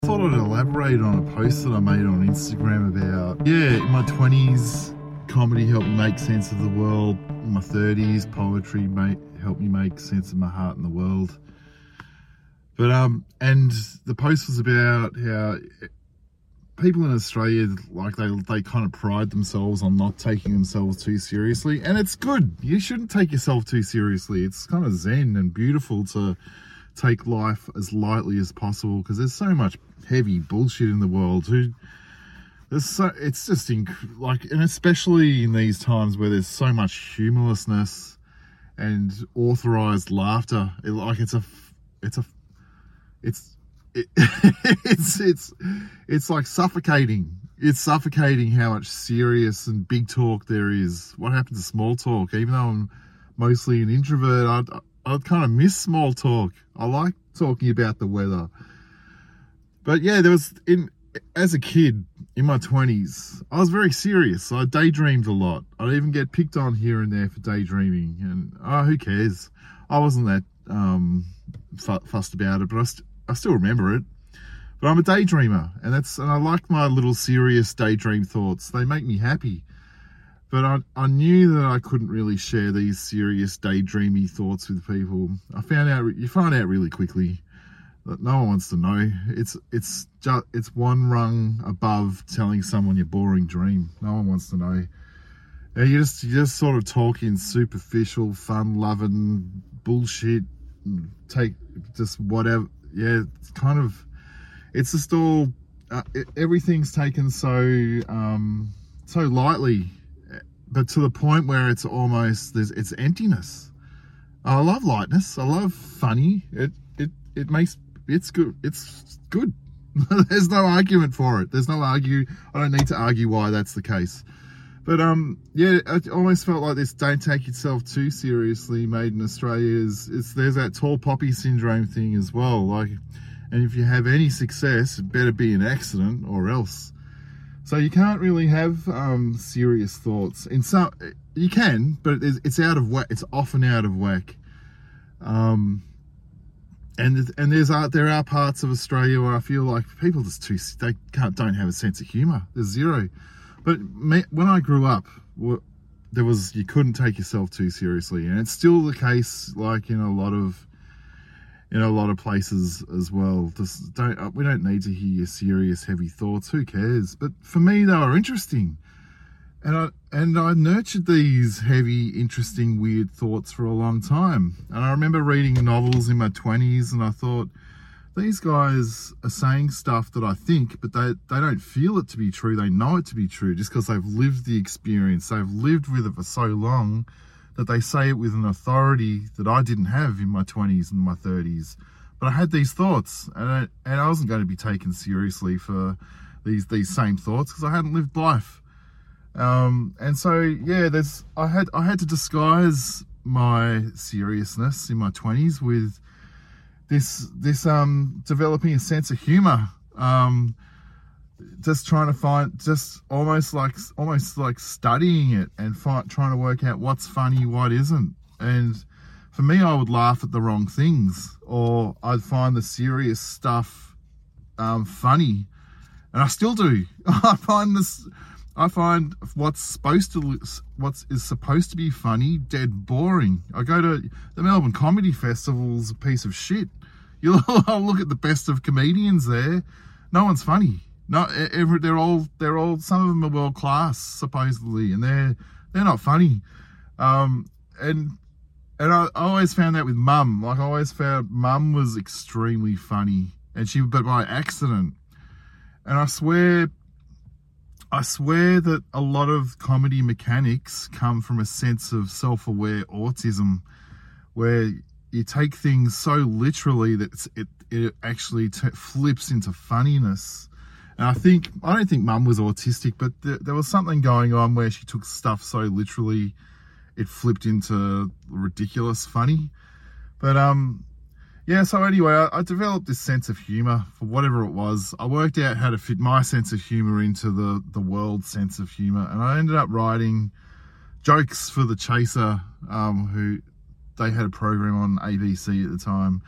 Thought I'd elaborate on a post that I made on Instagram about, in my 20s, comedy helped me make sense of the world. In my 30s, poetry helped me make sense of my heart and the world. But, and the post was about how people in Australia, like, they kind of pride themselves on not taking themselves too seriously. And it's good. You shouldn't take yourself too seriously. It's kind of zen and beautiful to take life as lightly as possible, because there's so much heavy bullshit in the world. It's just and especially in these times where there's so much humorlessness and authorized laughter. It's like suffocating. It's suffocating how much serious and big talk there is. What happened to small talk? Even though I'm mostly an introvert, I kind of miss small talk. I like talking about the weather. But yeah, as a kid in my 20s, I was very serious. I daydreamed a lot. I'd even get picked on here and there for daydreaming. And who cares? I wasn't that fussed about it, but I still remember it. But I'm a daydreamer, and I like my little serious daydream thoughts. They make me happy. But I knew that I couldn't really share these serious daydreamy thoughts with people. You find out really quickly that no one wants to know. It's one rung above telling someone your boring dream. No one wants to know. And you just sort of talk in superficial, fun-loving bullshit. Take just whatever. Yeah, it's just all. Everything's taken so lightly. But to the point where it's almost, it's emptiness. I love lightness. I love funny. It's good. It's good. There's no argument for it. I don't need to argue why that's the case. But I almost felt like this "don't take yourself too seriously" made in Australia there's that tall poppy syndrome thing as well. Like, and if you have any success, it better be an accident or else. So you can't really have serious thoughts. You can, but it's out of whack. It's often out of whack. And there are parts of Australia where I feel like people don't have a sense of humour. There's zero. But when I grew up, you couldn't take yourself too seriously, and it's still the case, like in a lot of places as well. We don't need to hear your serious, heavy thoughts. Who cares? But for me, they were interesting, and I nurtured these heavy, interesting, weird thoughts for a long time. And I remember reading novels in my 20s, and I thought, these guys are saying stuff that I think, but they don't feel it to be true. They know it to be true just because they've lived the experience. They've lived with it for so long that they say it with an authority that I didn't have in my 20s and my 30s. But I had these thoughts, and I wasn't going to be taken seriously for these same thoughts because I hadn't lived life. And so, yeah, I had to disguise my seriousness in my 20s with this developing a sense of humor. Just trying to find, just almost like studying it and trying to work out what's funny, what isn't. And for me, I would laugh at the wrong things, or I'd find the serious stuff funny, and I still do. I find what's supposed to be funny dead boring. I go to the Melbourne Comedy Festival's a piece of shit. I'll look at the best of comedians there. No one's funny. No, they're all. Some of them are world class supposedly, and they're not funny. And I always found that with Mum. Like, I always found Mum was extremely funny, but by accident. And I swear that a lot of comedy mechanics come from a sense of self-aware autism, where you take things so literally that it actually flips into funniness. And I don't think Mum was autistic, but there was something going on where she took stuff so literally it flipped into ridiculous funny. But so anyway, I developed this sense of humour for whatever it was. I worked out how to fit my sense of humour into the world's sense of humour, and I ended up writing jokes for The Chaser, who they had a program on ABC at the time.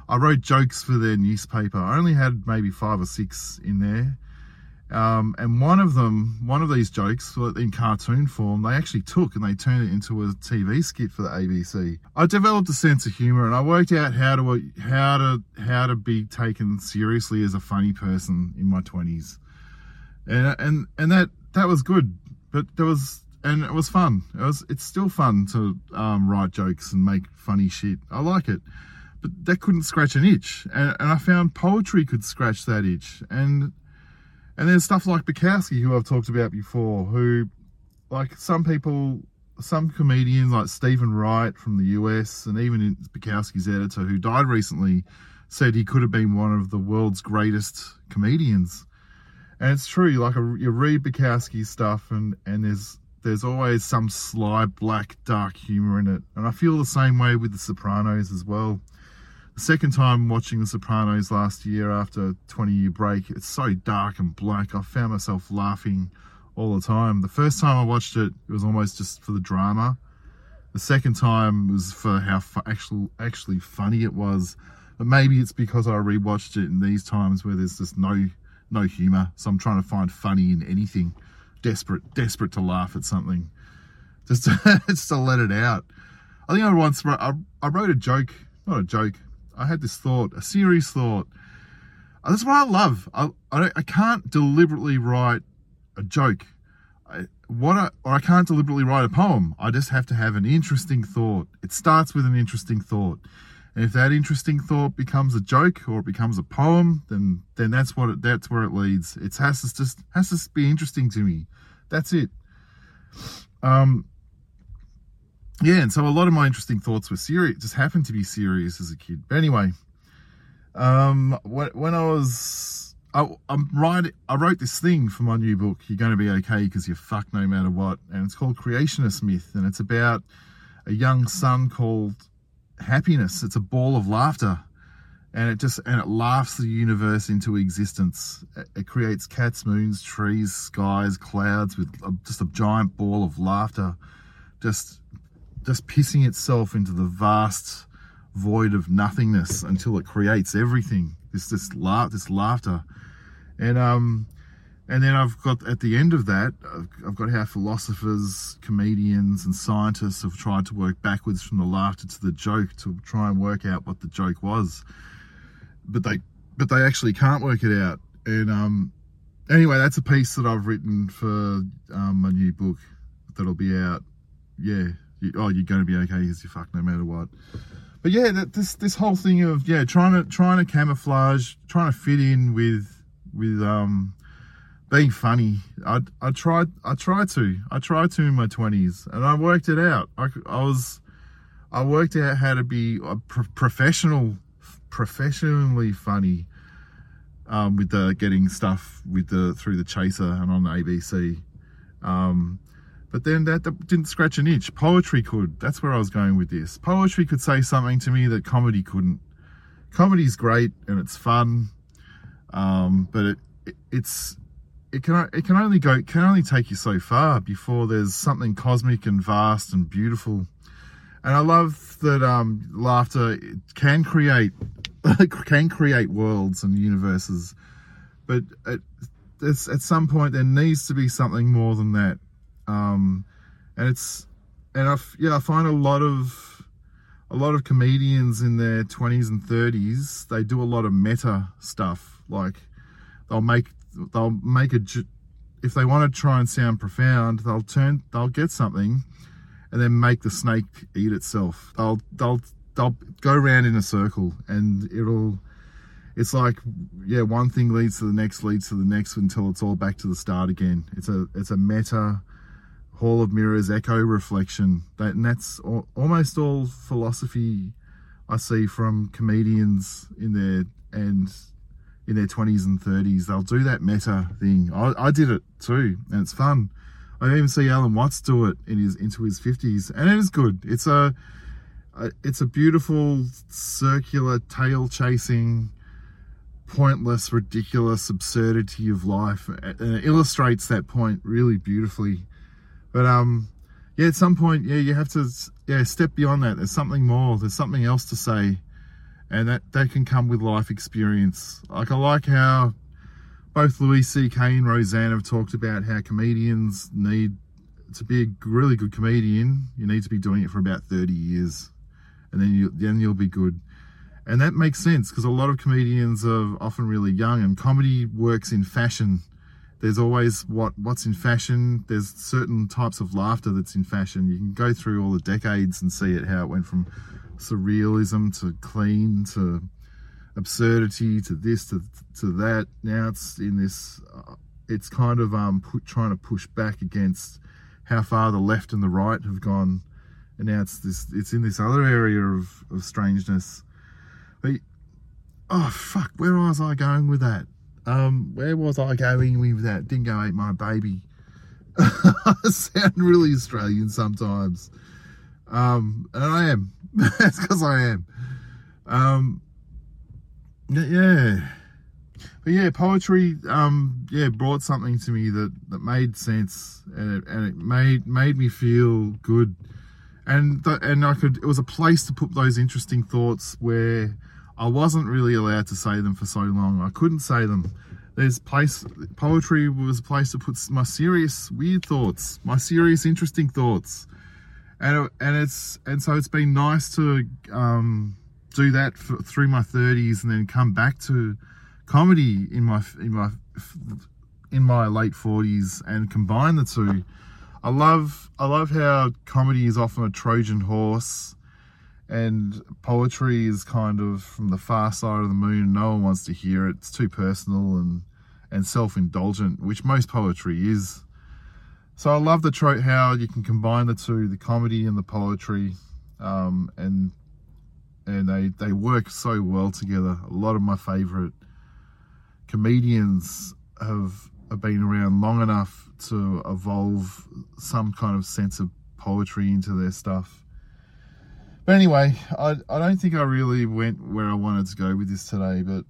I wrote jokes for their newspaper. I only had maybe 5 or 6 in there. And one of these jokes in cartoon form, they actually took and they turned it into a TV skit for the ABC. I developed a sense of humor, and I worked out how to be taken seriously as a funny person in my 20s. And that was good, but it was fun. It's still fun to write jokes and make funny shit. I like it, but that couldn't scratch an itch, and I found poetry could scratch that itch. And there's stuff like Bukowski, who I've talked about before, who, like some comedians like Stephen Wright from the US, and even Bukowski's editor, who died recently, said he could have been one of the world's greatest comedians. And it's true, like you read Bukowski's stuff and there's always some sly, black, dark humor in it. And I feel the same way with The Sopranos as well. The second time watching The Sopranos last year after a 20-year break, it's so dark and black. I found myself laughing all the time. The first time I watched it, it was almost just for the drama. The second time was for how actually funny it was. But maybe it's because I rewatched it in these times where there's just no humor. So I'm trying to find funny in anything. Desperate to laugh at something. Just to let it out. I think I wrote a joke, not a joke. I had this thought, a serious thought. That's what I love. I can't deliberately write a joke. I can't deliberately write a poem. I just have to have an interesting thought. It starts with an interesting thought. And if that interesting thought becomes a joke or it becomes a poem, then that's where it leads. It has to be interesting to me. That's it. Yeah, and so a lot of my interesting thoughts were serious, just happened to be serious as a kid. But anyway, when I wrote this thing for my new book, You're Going to Be Okay Because You're Fucked No Matter What, and it's called Creationist Myth, and it's about a young son called Happiness. It's a ball of laughter, and it laughs the universe into existence. It creates cats, moons, trees, skies, clouds with just a giant ball of laughter, just pissing itself into the vast void of nothingness until it creates everything. This laughter, and then I've got at the end of that, I've got how philosophers, comedians, and scientists have tried to work backwards from the laughter to the joke to try and work out what the joke was, but they actually can't work it out. And anyway, that's a piece that I've written for my new book that'll be out. Yeah. You're going to be okay because you're fucked no matter what. But yeah, this whole thing of trying to camouflage, trying to fit in with being funny. I tried to in my 20s, and I worked it out. I worked out how to be professionally funny with the getting stuff through the Chaser and on the ABC. But then that didn't scratch an itch. Poetry could. That's where I was going with this. Poetry could say something to me that comedy couldn't. Comedy's great and it's fun, but it can only take you so far before there's something cosmic and vast and beautiful. And I love that laughter can create worlds and universes, but at some point there needs to be something more than that. I find a lot of comedians in their 20s and 30s, they do a lot of meta stuff. Like they'll make if they want to try and sound profound, they'll get something and then make the snake eat itself. They'll go around in a circle, and it's like, one thing leads to the next until it's all back to the start again. It's a meta Hall of Mirrors echo reflection. And that's almost all philosophy I see from comedians in their 20s and 30s. They'll do that meta thing. I did it too, and it's fun. I even see Alan Watts do it into his 50s, and it is good. It's a beautiful circular tail chasing, pointless, ridiculous absurdity of life, and it illustrates that point really beautifully. But at some point, you have to step beyond that. There's something more. There's something else to say, and that can come with life experience. Like, I like how both Louis C.K. and Roseanne have talked about how comedians need to be a really good comedian. You need to be doing it for about 30 years, and then you'll be good. And that makes sense, because a lot of comedians are often really young, and comedy works in fashion. There's always what's in fashion. There's certain types of laughter that's in fashion. You can go through all the decades and see it, how it went from surrealism to clean to absurdity to this to that. Now it's in this, it's kind of trying to push back against how far the left and the right have gone, and now it's in this other area of strangeness. But, oh fuck, where was I going with that? Where was I going with that? Dingo ate my baby. I sound really Australian sometimes, and I am. That's because I am. Yeah. But yeah, poetry, brought something to me that made sense, and it made me feel good, and it was a place to put those interesting thoughts where I wasn't really allowed to say them for so long. I couldn't say them. Poetry was a place to put my serious weird thoughts, my serious interesting thoughts, and so it's been nice to do that through my 30s, and then come back to comedy in my late 40s and combine the two. I love how comedy is often a Trojan horse, and poetry is kind of from the far side of the moon. No one wants to hear it. It's too personal and self-indulgent, which most poetry is. So I love how you can combine the two, the comedy and the poetry, and they work so well together. A lot of my favorite comedians have been around long enough to evolve some kind of sense of poetry into their stuff. But anyway, I don't think I really went where I wanted to go with this today, but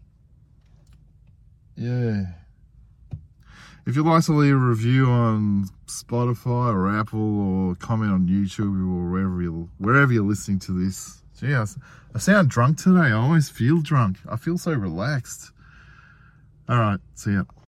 yeah. If you'd like to leave a review on Spotify or Apple, or comment on YouTube, or wherever you're listening to this. Gee, I sound drunk today. I almost feel drunk. I feel so relaxed. All right, see ya.